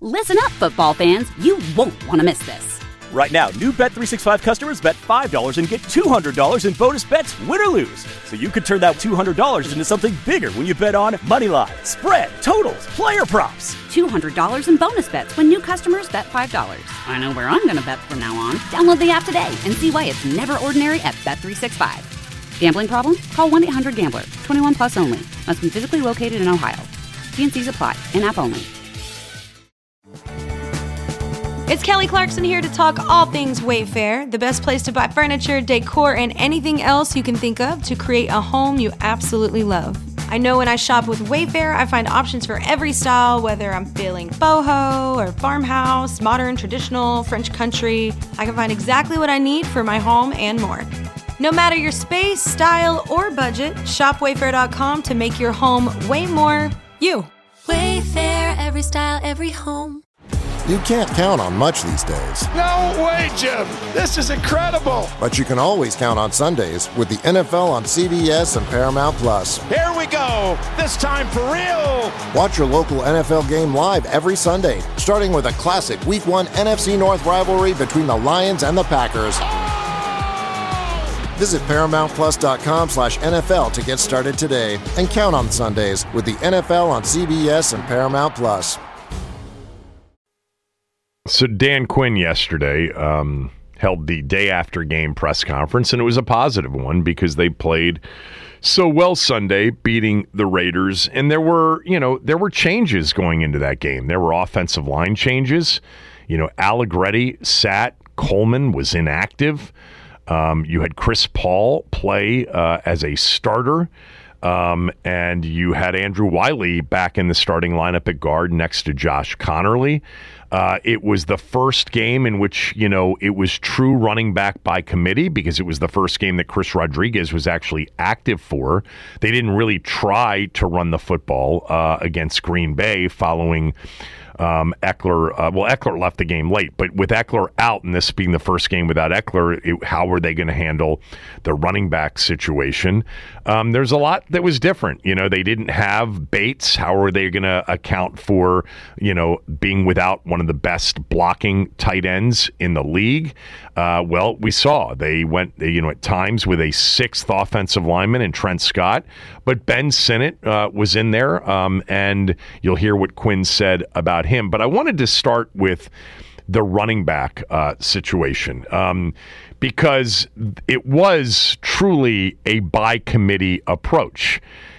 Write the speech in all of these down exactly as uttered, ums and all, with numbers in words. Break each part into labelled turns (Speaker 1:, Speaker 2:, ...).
Speaker 1: Listen up, football fans. You won't want to miss this.
Speaker 2: Right now, new Bet three sixty-five customers bet five dollars and get two hundred dollars in bonus bets, win or lose. So you could turn that two hundred dollars into something bigger when you bet on money line, spread, totals, player props.
Speaker 1: two hundred dollars in bonus bets when new customers bet five dollars. I know where I'm going to bet from now on. Download the app today and see why it's never ordinary at Bet three sixty-five. Gambling problem? Call one eight hundred gambler. twenty-one plus only. Must be physically located in Ohio. T and C's apply. In-app only.
Speaker 3: It's Kelly Clarkson here to talk all things Wayfair, the best place to buy furniture, decor, and anything else you can think of to create a home you absolutely love. I know when I shop with Wayfair, I find options for every style, whether I'm feeling boho or farmhouse, modern, traditional, French country. I can find exactly what I need for my home and more. No matter your space, style, or budget, shop wayfair dot com to make your home way more you.
Speaker 4: Wayfair, every style, every home.
Speaker 5: You can't count on much these days.
Speaker 6: No way, Jim. This is incredible.
Speaker 5: But you can always count on Sundays with the N F L on C B S and Paramount Plus.
Speaker 6: Here we go. This time for real.
Speaker 5: Watch your local N F L game live every Sunday, starting with a classic Week one N F C North rivalry between the Lions and the Packers. Visit ParamountPlus.com slash NFL to get started today and count on Sundays with the N F L on C B S and Paramount Plus.
Speaker 7: So Dan Quinn yesterday um, held the day after game press conference, and it was a positive one because they played so well Sunday, beating the Raiders. And there were, you know, there were changes going into that game. There were offensive line changes. You know, Allegretti sat. Coleman was inactive. Um, you had Chris Paul play uh, as a starter. Um, and you had Andrew Wiley back in the starting lineup at guard next to Josh Connerly. Uh, it was the first game in which, you know, it was true running back by committee because it was the first game that Chris Rodriguez was actually active for. They didn't really try to run the football uh, against Green Bay following Um, Eckler, uh, well, Eckler left the game late, but with Eckler out and this being the first game without Eckler, it, how were they going to handle the running back situation? Um, there's a lot that was different. You know, they didn't have Bates. How are they going to account for, you know, being without one of the best blocking tight ends in the league? Uh, well, we saw they went, you know, at times with a sixth offensive lineman in Trent Scott, but Ben Sinnott uh, was in there, um, and you'll hear what Quinn said about him. But I wanted to start with the running back uh, situation um, because it was truly a by committee approach.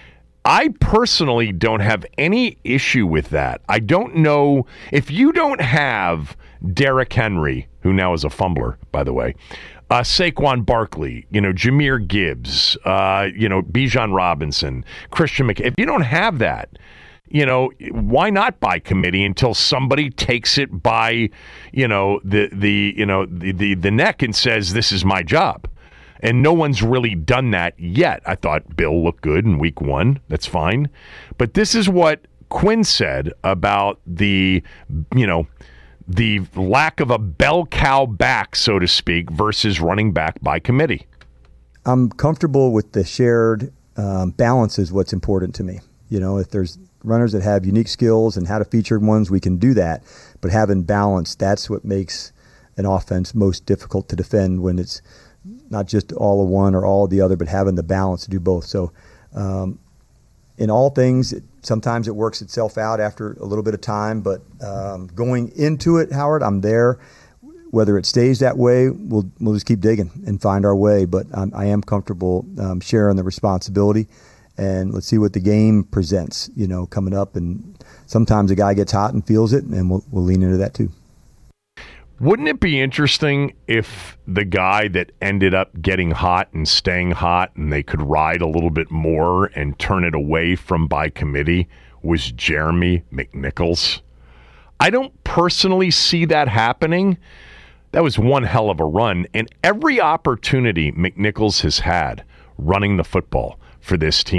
Speaker 7: I personally don't have any issue with that. I don't know if you don't have Derrick Henry, who now is a fumbler, by the way, uh, Saquon Barkley, you know, Jahmyr Gibbs, uh, you know, Bijan Robinson, Christian McCaffrey. If you don't have that, you know, why not by committee until somebody takes it by, you know, the the you know the the, the neck and says this is my job, and no one's really done that yet. I thought Bill looked good in week one. That's fine, but this is what Quinn said about the, you know, the lack of a bell cow back, so to speak, versus running back by committee.
Speaker 8: I'm comfortable with the shared um, balance is what's important to me. You know, if there's runners that have unique skills and how to feature ones, we can do that. But having balance, that's what makes an offense most difficult to defend when it's not just all of one or all of the other, but having the balance to do both. So um, in all things, it, sometimes it works itself out after a little bit of time. But um, going into it, Howard, I'm there. Whether it stays that way, we'll we'll just keep digging and find our way. But I'm, I am comfortable um, sharing the responsibility. And let's see what the game presents, you know, coming up. And sometimes a guy gets hot and feels it, and we'll, we'll lean into that too.
Speaker 7: Wouldn't it be interesting if the guy that ended up getting hot and staying hot and they could ride a little bit more and turn it away from by committee was Jeremy McNichols? I don't personally see that happening. That was one hell of a run. And every opportunity McNichols has had running the football for this team,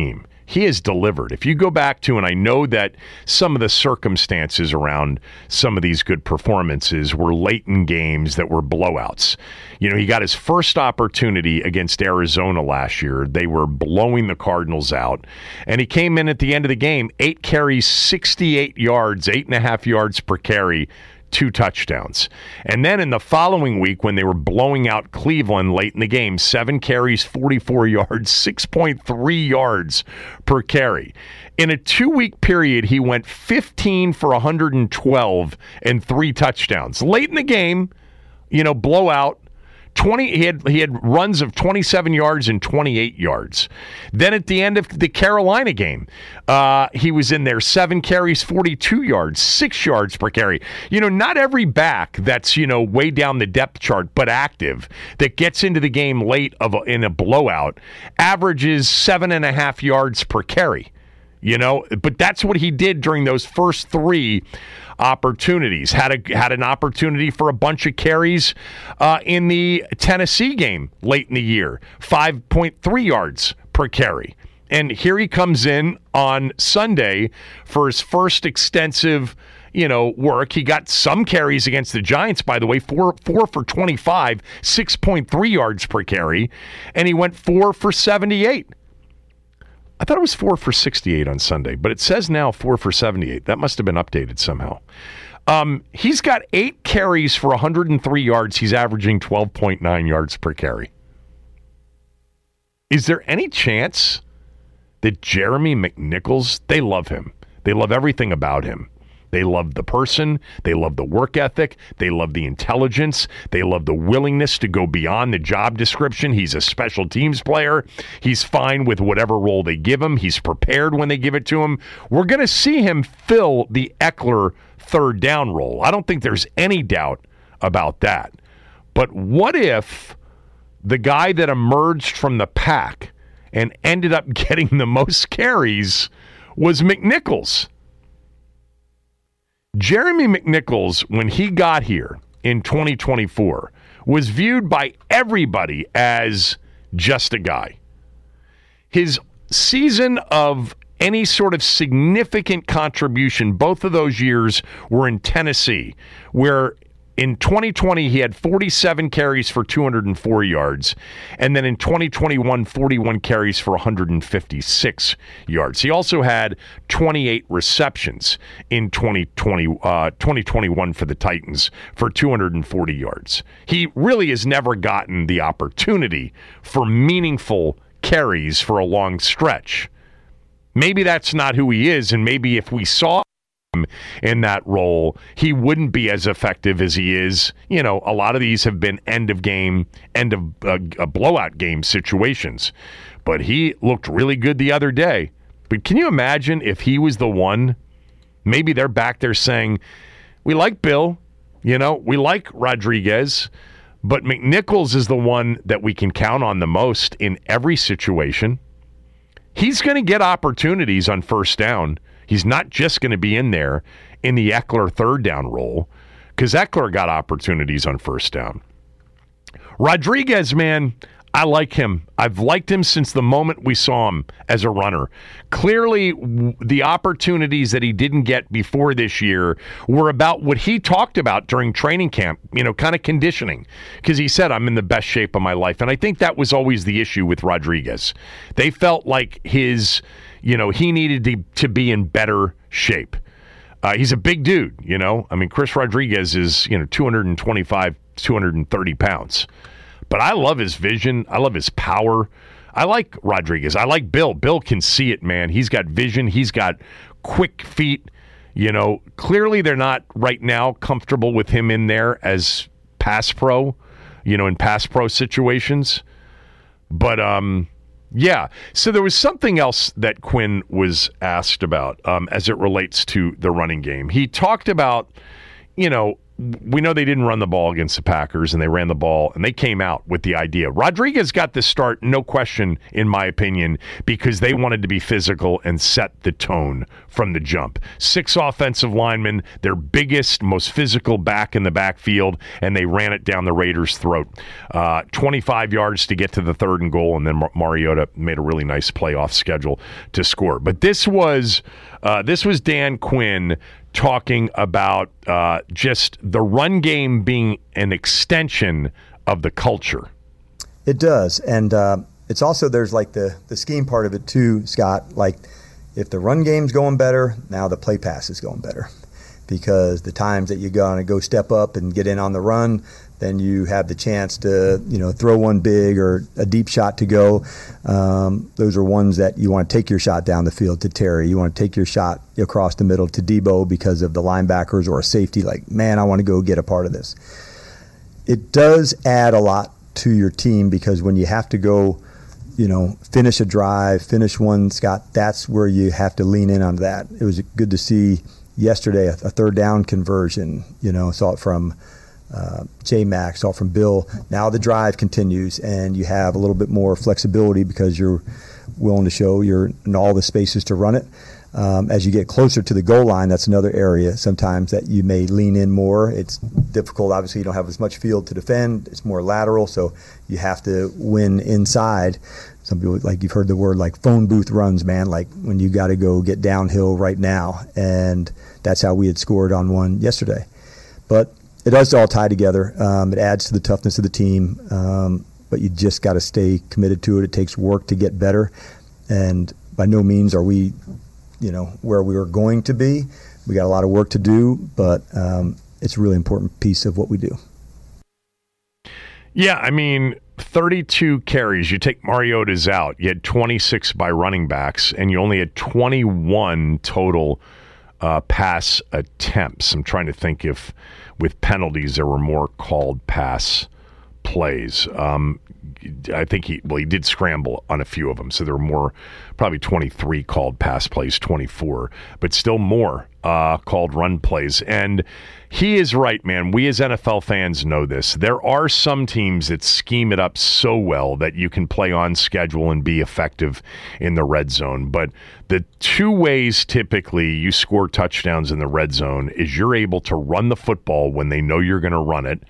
Speaker 7: he has delivered. If you go back to, and I know that some of the circumstances around some of these good performances were late in games that were blowouts. You know, he got his first opportunity against Arizona last year. They were blowing the Cardinals out. And he came in at the end of the game, eight carries, sixty-eight yards, eight and a half yards per carry, two touchdowns. And then in the following week, when they were blowing out Cleveland late in the game, seven carries, forty-four yards, six point three yards per carry. In a two-week period, he went fifteen for one hundred twelve and three touchdowns. Late in the game, you know, blowout. twenty he had he had runs of twenty-seven yards and twenty-eight yards. Then at the end of the Carolina game, uh, he was in there, seven carries, forty-two yards, six yards per carry. You know, not every back that's, you know, way down the depth chart, but active, that gets into the game late of a, in a blowout, averages seven and a half yards per carry. You know, but that's what he did during those first three opportunities. Had a had an opportunity for a bunch of carries uh, in the Tennessee game late in the year, five point three yards per carry. And here he comes in on Sunday for his first extensive, you know, work. He got some carries against the Giants, by the way, four four for twenty-five, six point three yards per carry, and he went four for seventy-eight. I thought it was four for sixty-eight on Sunday, but it says now four for seventy-eight. That must have been updated somehow. Um, he's got eight carries for one hundred three yards. He's averaging twelve point nine yards per carry. Is there any chance that Jeremy McNichols, they love him. They love everything about him. They love the person. They love the work ethic. They love the intelligence. They love the willingness to go beyond the job description. He's a special teams player. He's fine with whatever role they give him. He's prepared when they give it to him. We're going to see him fill the Eckler third down role. I don't think there's any doubt about that. But what if the guy that emerged from the pack and ended up getting the most carries was McNichols? Jeremy McNichols, when he got here in twenty twenty-four, was viewed by everybody as just a guy. His season of any sort of significant contribution, both of those years were in Tennessee, where in twenty twenty he had forty-seven carries for two hundred four yards, and then in twenty twenty-one, forty-one carries for one hundred fifty-six yards. He also had twenty-eight receptions in twenty twenty, uh, twenty twenty-one for the Titans for two hundred forty yards. He really has never gotten the opportunity for meaningful carries for a long stretch. Maybe that's not who he is, and maybe if we saw in that role, he wouldn't be as effective as he is. You know, a lot of these have been end of game, end of uh, uh, blowout game situations. But he looked really good the other day. But can you imagine if he was the one? Maybe they're back there saying, we like Bill, you know, we like Rodriguez, but McNichols is the one that we can count on the most in every situation. He's going to get opportunities on first down. He's not just going to be in there in the Eckler third down role, because Eckler got opportunities on first down. Rodriguez, man, I like him. I've liked him since the moment we saw him as a runner. Clearly, w- the opportunities that he didn't get before this year were about what he talked about during training camp, you know, kind of conditioning, because he said, I'm in the best shape of my life. And I think that was always the issue with Rodriguez. They felt like his, you know, he needed to, to be in better shape. Uh, he's a big dude, you know. I mean, Chris Rodriguez is, you know, two twenty-five, two thirty pounds. But I love his vision. I love his power. I like Rodriguez. I like Bill. Bill can see it, man. He's got vision. He's got quick feet. You know, clearly they're not right now comfortable with him in there as pass pro, you know, in pass pro situations. But, um, yeah. So there was something else that Quinn was asked about um, as it relates to the running game. He talked about, you know, we know they didn't run the ball against the Packers, and they ran the ball, and they came out with the idea. Rodriguez got this start, no question, in my opinion, because they wanted to be physical and set the tone from the jump. Six offensive linemen, their biggest, most physical back in the backfield, and they ran it down the Raiders' throat. Uh, twenty-five yards to get to the third and goal, and then Mar- Mariota made a really nice playoff schedule to score. But this was uh, this was Dan Quinn talking about uh, just the run game being an extension of the culture.
Speaker 8: It does. And uh, it's also, there's like the, the scheme part of it too, Scott. Like if the run game's going better, now the play pass is going better. Because the times that you're going to go step up and get in on the run, then you have the chance to, you know, throw one big or a deep shot to go. Um, those are ones that you want to take your shot down the field to Terry. You want to take your shot across the middle to Debo because of the linebackers or a safety. Like, man, I want to go get a part of this. It does add a lot to your team because when you have to go, you know, finish a drive, finish one, Scott, that's where you have to lean in on that. It was good to see yesterday a, a third down conversion, you know, saw it from uh, J-Mac, saw it from Bill. Now the drive continues and you have a little bit more flexibility because you're willing to show you're in all the spaces to run it. Um, as you get closer to the goal line, that's another area sometimes that you may lean in more. It's difficult. Obviously, you don't have as much field to defend. It's more lateral, so you have to win inside. Some people, like you've heard the word like phone booth runs, man, like when you got to go get downhill right now. And that's how we had scored on one yesterday. But it does all tie together. Um, it adds to the toughness of the team, um, but you just got to stay committed to it. It takes work to get better. And by no means are we, you know, where we were going to be. We got a lot of work to do, but um, it's a really important piece of what we do.
Speaker 7: Yeah, I mean, thirty-two carries. You take Mariota's out. You had twenty-six by running backs, and you only had twenty-one total uh, pass attempts. I'm trying to think if with penalties there were more called pass plays. Um, I think he, well, he did scramble on a few of them, so there were more, probably twenty-three called pass plays, twenty-four, but still more uh, called run plays. And he is right, man. We as N F L fans know this. There are some teams that scheme it up so well that you can play on schedule and be effective in the red zone. But the two ways typically you score touchdowns in the red zone is you're able to run the football when they know you're going to run it,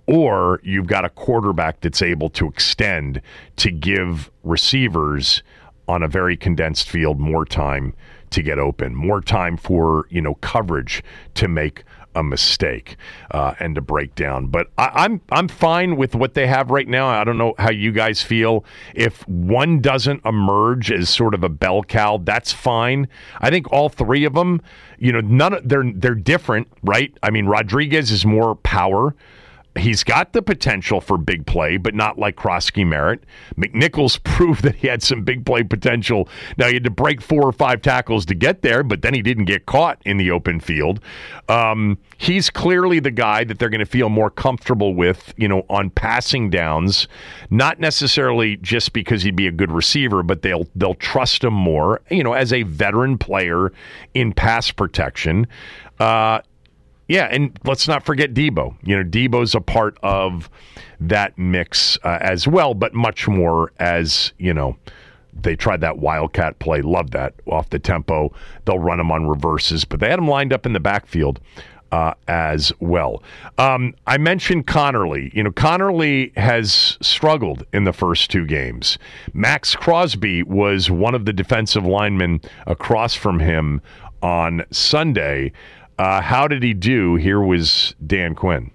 Speaker 7: or you've got a quarterback that's able to extend to give receivers on a very condensed field more time to get open, more time for, you know, coverage to make a mistake uh, and to break down. But I, I'm I'm fine with what they have right now. I don't know how you guys feel. If one doesn't emerge as sort of a bell cow, that's fine. I think all three of them, you know, none of, they're they're different, right? I mean, Rodriguez is more power. He's got the potential for big play, but not like Krosky Merritt. McNichols proved that he had some big play potential. Now, he had to break four or five tackles to get there, but then he didn't get caught in the open field. Um, he's clearly the guy that they're going to feel more comfortable with, you know, on passing downs, not necessarily just because he'd be a good receiver, but they'll they'll trust him more, you know, as a veteran player in pass protection. Uh Yeah, and let's not forget Debo. You know, Debo's a part of that mix uh, as well, but much more as, you know, they tried that wildcat play. Love that. Off the tempo. They'll run him on reverses, but they had him lined up in the backfield uh, as well. Um, I mentioned Connerly. You know, Connerly has struggled in the first two games. Max Crosby was one of the defensive linemen across from him on Sunday. Uh, how did he do? Here was Dan Quinn.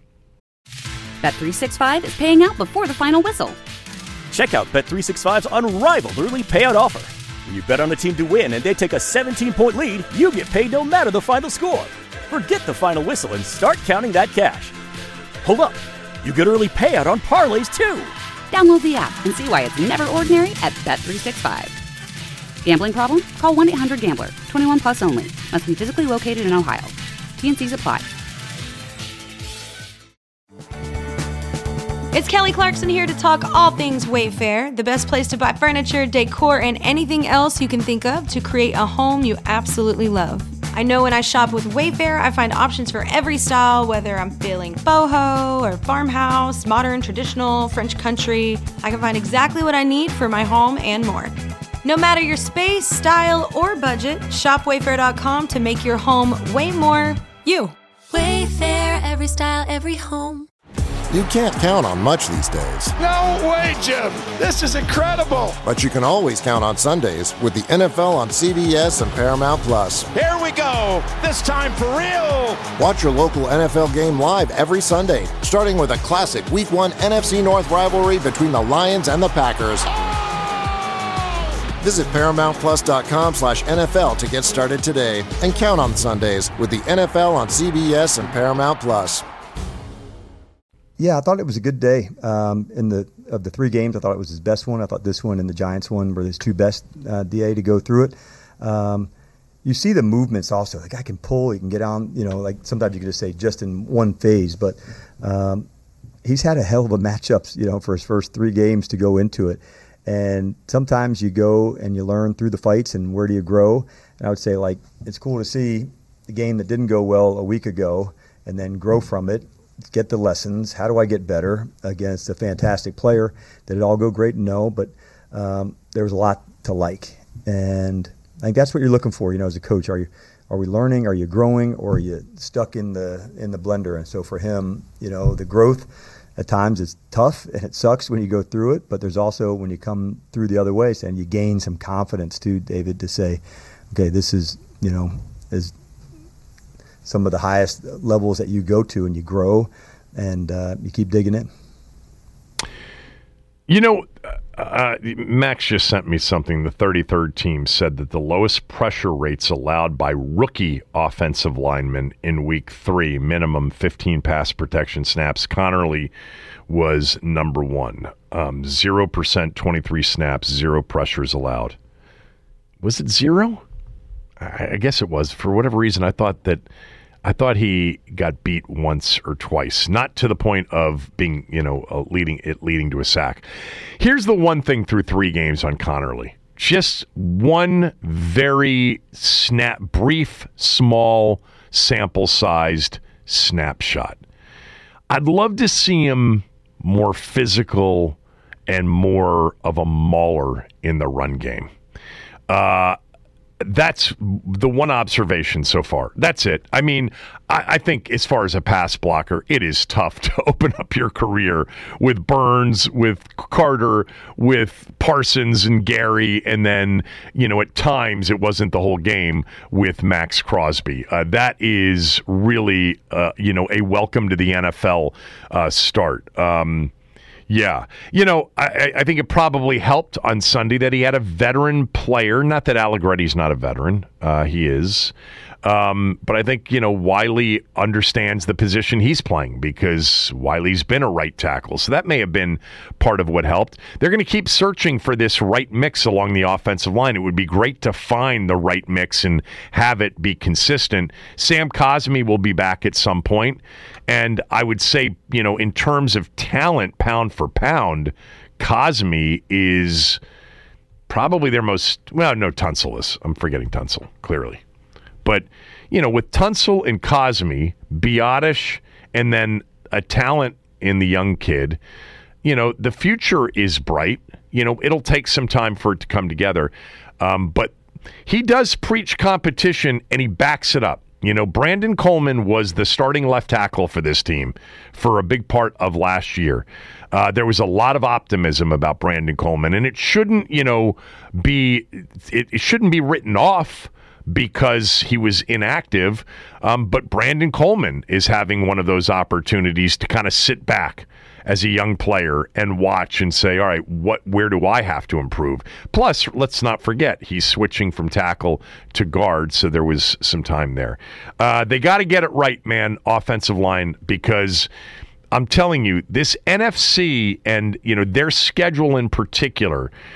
Speaker 1: Bet three sixty-five is paying out before the final whistle.
Speaker 2: Check out Bet three sixty-five's unrivaled early payout offer. When you bet on a team to win and they take a seventeen-point lead, you get paid no matter the final score. Forget the final whistle and start counting that cash. Hold up. You get early payout on parlays, too.
Speaker 1: Download the app and see why it's never ordinary at Bet three sixty-five. Gambling problem? Call one eight hundred gambler. twenty-one plus only. Must be physically located in Ohio. T and C's apply.
Speaker 3: It's Kelly Clarkson here to talk all things Wayfair, the best place to buy furniture, decor, and anything else you can think of to create a home you absolutely love. I know when I shop with Wayfair, I find options for every style, whether I'm feeling boho or farmhouse, modern, traditional, French country. I can find exactly what I need for my home and more. No matter your space, style, or budget, shop wayfair dot com to make your home way more you.
Speaker 4: Wayfair, every style, every home.
Speaker 5: You can't count on much these days.
Speaker 6: No way, Jim. This is incredible.
Speaker 5: But you can always count on Sundays with the N F L on C B S and Paramount Plus.
Speaker 6: Here we go. This time for real.
Speaker 5: Watch your local N F L game live every Sunday, starting with a classic Week one N F C North rivalry between the Lions and the Packers. Visit paramount plus dot com slash N F L to get started today and count on Sundays with the N F L on C B S and Paramount Plus.
Speaker 8: Yeah, I thought it was a good day. Um, in the of the three games, I thought it was his best one. I thought this one and the Giants one were his two best, uh, D A, to go through it. Um, you see the movements also. The guy can pull, he can get on, you know, like sometimes you can just say just in one phase, but um, he's had a hell of a matchups, you know, for his first three games to go into it. And sometimes you go and you learn through the fights and where do you grow. And I would say, like, it's cool to see the game that didn't go well a week ago and then grow from it. Get the lessons. How do I get better against a fantastic player? Did it all go great? No, but um, there was a lot to like, and I think that's what you're looking for. You know, as a coach, are you are we learning? Are you growing? Or are you stuck in the in the blender? And so for him, you know, the growth at times is tough and it sucks when you go through it. But there's also when you come through the other way, and you gain some confidence too, David, to say, okay, this is you know is. some of the highest levels that you go to, and you grow and uh, you keep digging in.
Speaker 7: You know, uh, Max just sent me something. The thirty-third team said that the lowest pressure rates allowed by rookie offensive linemen in week three, minimum fifteen pass protection snaps. Connerly was number one. Um, zero percent, twenty-three snaps, zero pressures allowed. Was it zero? I, I guess it was. For whatever reason, I thought that I thought he got beat once or twice, not to the point of being, you know, uh, leading it leading to a sack. Here's the one thing through three games on Connerly. Just one very snap, brief, small, sample-sized snapshot. I'd love to see him more physical and more of a mauler in the run game. Uh, That's the one observation so far. That's it. I mean, I, I think as far as a pass blocker, it is tough to open up your career with Burns, with Carter, with Parsons and Gary, and then, you know, at times it wasn't the whole game with Max Crosby. Uh, that is really, uh, you know, a welcome to the N F L uh, start. Um Yeah. You know, I, I think it probably helped on Sunday that he had a veteran player. Not that Allegretti's not a veteran. Uh, he is. Um, but I think, you know, Wiley understands the position he's playing because Wiley's been a right tackle. So that may have been part of what helped. They're going to keep searching for this right mix along the offensive line. It would be great to find the right mix and have it be consistent. Sam Cosmi will be back at some point. And I would say, you know, in terms of talent, pound for pound, Cosmi is probably their most, well, no, Tunsil is. I'm forgetting Tunsil, clearly. But, you know, with Tunsil and Cosmi, Biotish, and then a talent in the young kid, you know, the future is bright. You know, it'll take some time for it to come together. Um, but he does preach competition, and he backs it up. You know, Brandon Coleman was the starting left tackle for this team for a big part of last year. Uh, there was a lot of optimism about Brandon Coleman, and it shouldn't, you know, be it, it shouldn't be written off because he was inactive. Um, but Brandon Coleman is having one of those opportunities to kind of sit back as a young player and watch and say, all right, what, where do I have to improve? Plus, let's not forget, he's switching from tackle to guard, so there was some time there. Uh, they got to get it right, man, offensive line, because I'm telling you, this N F C and, you know, their schedule in particular,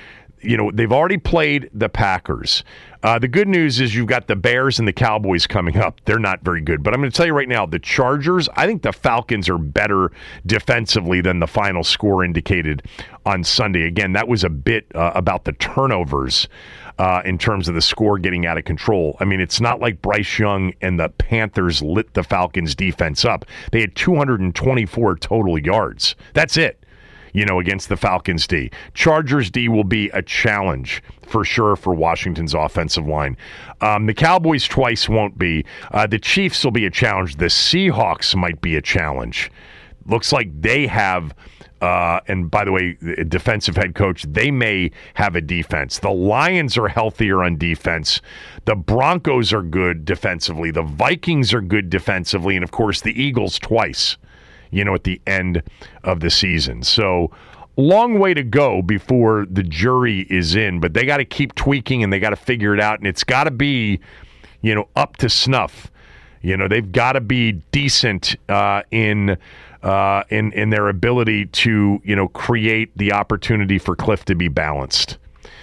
Speaker 7: you know, they've already played the Packers. Uh, the good news is you've got the Bears and the Cowboys coming up. They're not very good. But I'm going to tell you right now, the Chargers, I think the Falcons are better defensively than the final score indicated on Sunday. Again, that was a bit uh, about the turnovers uh, in terms of the score getting out of control. I mean, it's not like Bryce Young and the Panthers lit the Falcons' defense up. They had two hundred twenty-four total yards. That's it. You know, against the Falcons D. Chargers D will be a challenge for sure for Washington's offensive line. Um, the Cowboys twice won't be. Uh, the Chiefs will be a challenge. The Seahawks might be a challenge. Looks like they have, uh, and by the way, the defensive head coach, they may have a defense. The Lions are healthier on defense. The Broncos are good defensively. The Vikings are good defensively. And, of course, the Eagles twice, you know, at the end of the season. So long way to go before the jury is in, but they got to keep tweaking and they got to figure it out, and it's got to be, you know, up to snuff. You know, they've got to be decent uh, in uh, in in their ability to, you know, create the opportunity for Cliff to be balanced.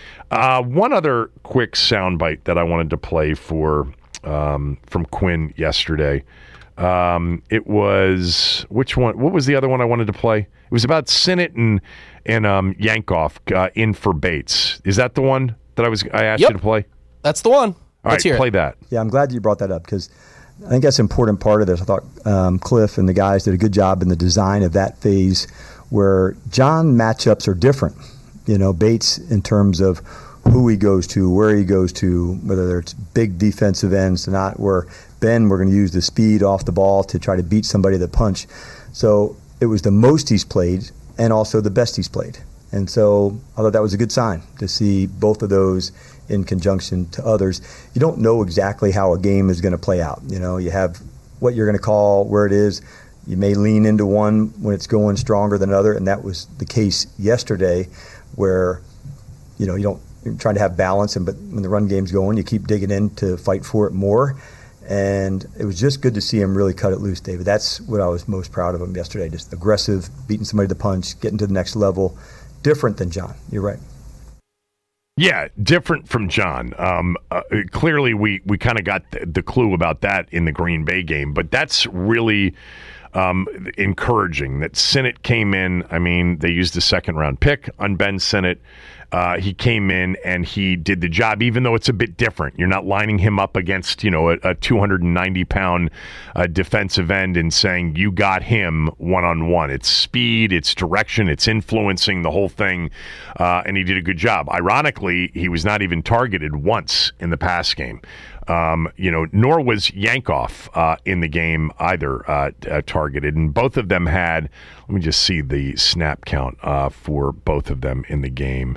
Speaker 7: Uh, one other quick soundbite that I wanted to play for um, from Quinn yesterday. Um, it was, which one? What was the other one I wanted to play? It was about Sinnott and and um, Yankoff uh, in for Bates. Is that the one that I was I asked
Speaker 9: yep.
Speaker 7: you to play?
Speaker 9: That's the one.
Speaker 7: All
Speaker 9: Let's
Speaker 7: right,
Speaker 9: hear
Speaker 7: play
Speaker 9: it.
Speaker 7: that.
Speaker 8: Yeah, I'm glad you brought that up because I think that's an important part of this. I thought um, Cliff and the guys did a good job in the design of that phase where John matchups are different. You know, Bates in terms of who he goes to, where he goes to, whether it's big defensive ends or not, where Ben, we're going to use the speed off the ball to try to beat somebody at the punch. So it was the most he's played and also the best he's played. And so I thought that was a good sign to see both of those in conjunction to others. You don't know exactly how a game is going to play out. You know, you have what you're going to call where it is. You may lean into one when it's going stronger than another, and that was the case yesterday where, you know, you don't, you're trying to have balance, and but when the run game's going, you keep digging in to fight for it more. And it was just good to see him really cut it loose, David. That's what I was most proud of him yesterday, just aggressive, beating somebody to the punch, getting to the next level. Different than John. You're right.
Speaker 7: Yeah, different from John. Um, uh, clearly, we, we kind of got the, the clue about that in the Green Bay game, but that's really um, encouraging that Sinnott came in. I mean, they used a second-round pick on Ben Sinnott. Uh, he came in and he did the job, even though it's a bit different. You're not lining him up against, you know, a, a two hundred ninety pound uh, defensive end and saying you got him one-on-one. It's speed, it's direction, it's influencing the whole thing, uh, and he did a good job. Ironically, he was not even targeted once in the pass game. Um, you know, nor was Yankoff uh, in the game either uh, uh, targeted. And both of them had, let me just see the snap count uh, for both of them in the game.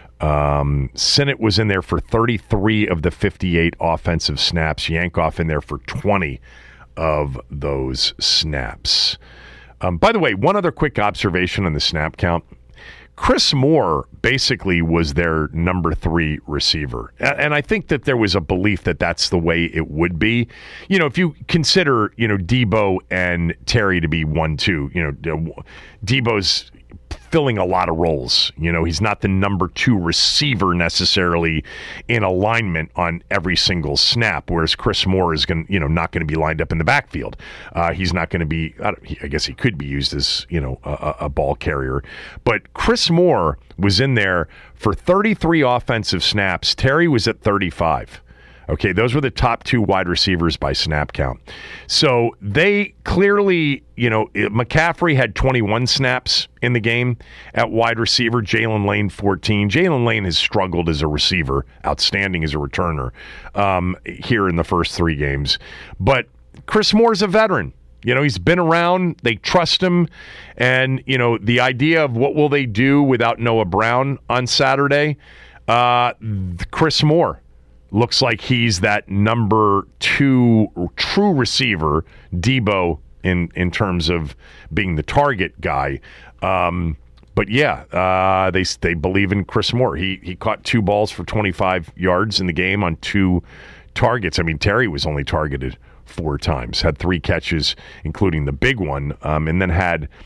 Speaker 7: Um, Sinnott was in there for thirty-three of the fifty-eight offensive snaps. Yankoff in there for twenty of those snaps. Um, by the way, one other quick observation on the snap count. Chris Moore basically was their number three receiver. And I think that there was a belief that that's the way it would be. You know, if you consider, you know, Debo and Terry to be one, two, you know, Debo's filling a lot of roles. You know, he's not the number two receiver necessarily in alignment on every single snap, whereas Chris Moore is going, you know, not going to be lined up in the backfield. Uh, he's not going to be, I, I guess he could be used as, you know, a, a ball carrier. But Chris Moore was in there for thirty-three offensive snaps. Terry was at thirty-five. Okay, those were the top two wide receivers by snap count. So they clearly, you know, McCaffrey had twenty-one snaps in the game at wide receiver, Jalen Lane fourteen. Jalen Lane has struggled as a receiver, outstanding as a returner um, here in the first three games. But Chris Moore's a veteran. You know, he's been around. They trust him. And, you know, the idea of what will they do without Noah Brown on Saturday, uh, Chris Moore looks like he's that number two true receiver, Debo, in, in terms of being the target guy. Um, but, yeah, uh, they they believe in Chris Moore. He he caught two balls for twenty-five yards in the game on two targets. I mean, Terry was only targeted four times, had three catches, including the big one, um, and then had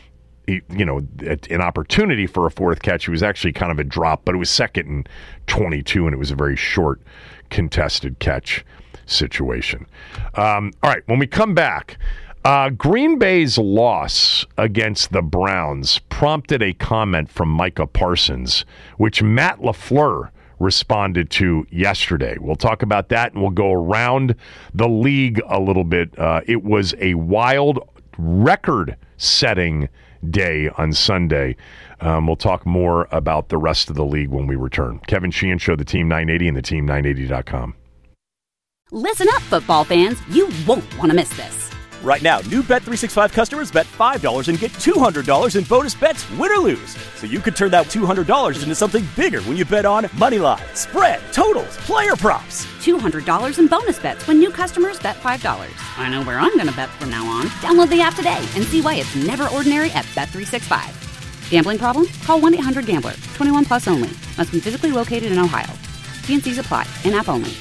Speaker 7: you know, an opportunity for a fourth catch. It was actually kind of a drop, but it was second and twenty-two, and it was a very short contested catch situation. Um, all right, when we come back, uh, Green Bay's loss against the Browns prompted a comment from Micah Parsons, which Matt LaFleur responded to yesterday. We'll talk about that, and we'll go around the league a little bit. Uh, it was a wild, record-setting day on Sunday. Um, we'll talk more about the rest of the league when we return. Kevin Sheehan Show, the Team nine eighty and the team nine eighty dot com.
Speaker 1: Listen up, football fans. You won't want to miss this.
Speaker 2: Right now, new Bet three sixty-five customers bet five dollars and get two hundred dollars in bonus bets, win or lose. So you could turn that two hundred dollars into something bigger when you bet on money line, spread, totals, player props.
Speaker 1: two hundred dollars in bonus bets when new customers bet five dollars. I know where I'm going to bet from now on. Download the app today and see why it's never ordinary at Bet three sixty-five. Gambling problem? Call one eight hundred gambler. twenty-one plus only. Must be physically located in Ohio. T and C's apply. In-app only.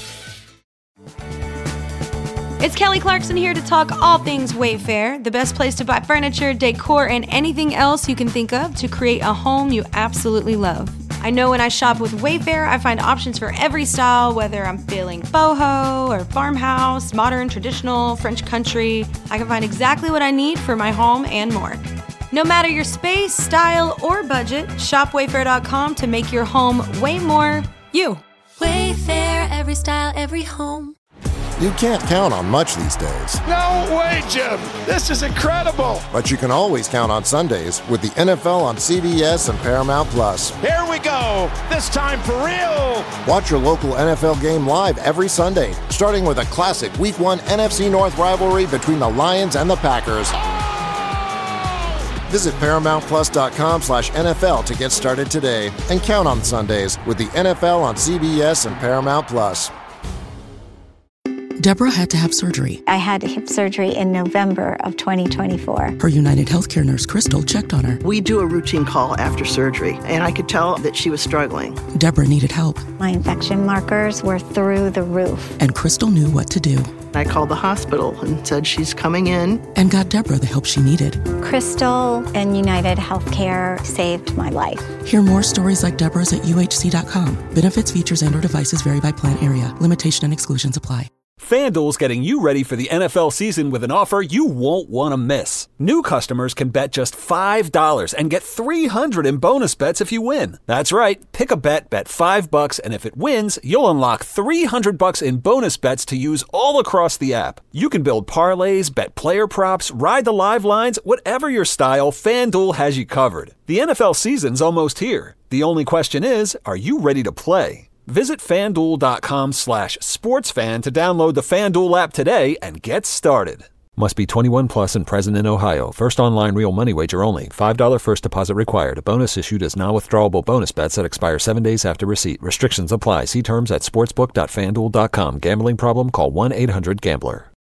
Speaker 3: It's Kelly Clarkson here to talk all things Wayfair, the best place to buy furniture, decor, and anything else you can think of to create a home you absolutely love. I know when I shop with Wayfair, I find options for every style, whether I'm feeling boho or farmhouse, modern, traditional, French country. I can find exactly what I need for my home and more. No matter your space, style, or budget, shop wayfair dot com to make your home way more you.
Speaker 4: Wayfair, every style, every home.
Speaker 5: You can't count on much these days.
Speaker 6: No way, Jim. This is incredible.
Speaker 5: But you can always count on Sundays with the N F L on C B S and Paramount Plus.
Speaker 6: Here we go. This time for real.
Speaker 5: Watch your local N F L game live every Sunday, starting with a classic Week one N F C North rivalry between the Lions and the Packers. Visit paramount plus dot com slash N F L to get started today and count on Sundays with the N F L on C B S and Paramount Plus.
Speaker 9: Deborah had to have surgery.
Speaker 10: I had hip surgery in November of twenty twenty-four.
Speaker 9: Her United Healthcare nurse, Crystal, checked on her.
Speaker 11: We do a routine call after surgery, and I could tell that she was struggling.
Speaker 9: Deborah needed help.
Speaker 10: My infection markers were through the roof.
Speaker 9: And Crystal knew what to do.
Speaker 11: I called the hospital and said she's coming in.
Speaker 9: And got Deborah the help she needed.
Speaker 10: Crystal and United Healthcare saved my life.
Speaker 9: Hear more stories like Deborah's at U H C dot com. Benefits, features, and or devices vary by plan area. Limitation and exclusions apply.
Speaker 12: FanDuel's getting you ready for the N F L season with an offer you won't want to miss. New customers can bet just five dollars and get three hundred dollars in bonus bets if you win. That's right. Pick a bet, bet five bucks, and if it wins, you'll unlock three hundred bucks in bonus bets to use all across the app. You can build parlays, bet player props, ride the live lines, whatever your style, FanDuel has you covered. The N F L season's almost here. The only question is, are you ready to play? Visit FanDuel.com slash sportsfan to download the FanDuel app today and get started. Must be twenty-one plus and present in Ohio. First online real money wager only. five dollars first deposit required. A bonus issued as non-withdrawable bonus bets that expire seven days after receipt. Restrictions apply. See terms at sportsbook dot fanduel dot com. Gambling problem? Call one eight hundred gambler.